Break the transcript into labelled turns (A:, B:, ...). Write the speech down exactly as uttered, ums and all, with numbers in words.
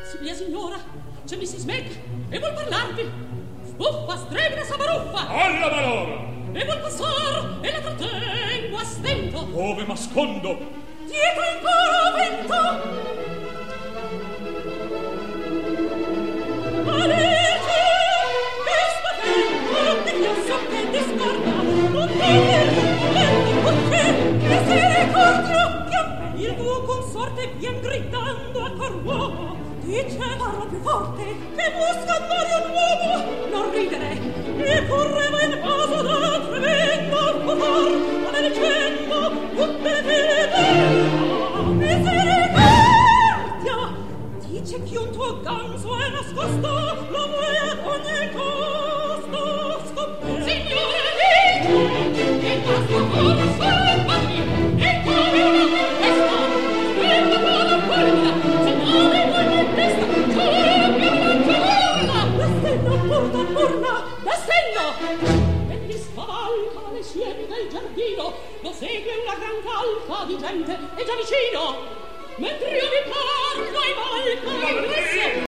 A: Sì, mia signora, c'è missis Meg e vuol parlarvi. Sbuffa, strebina, sabaruffa.
B: Alla malora!
A: E vuol passar e la trattengo a stento.
B: Dove m'ascondo?
A: Dietro il paravento. Alerte, che spavento, che chiasso che discorda. Non dire, perché, che se ricordo che a me il tuo consorte vien gridando a cor uomo. Dice, parla più forte, che busca andare un uomo. Non ridere, e correva in vaso da tremendo favor, ma ne dicendo tutte le verità. Misericordia! Dice che un tuo ganzo è nascosto, lo vuoi ad ogni costo scoprire. Signore, dice che il nostro cuore sarà pari, e come una tempesta, e la buona porta, signore, vuoi in testa, c'è una giorna. D'Astenno, porta, porna, d'Astenno! E gli scavalca le siepi del giardino, lo segue una gran calca di gente, è già vicino. Mentre io vi parlo e valca,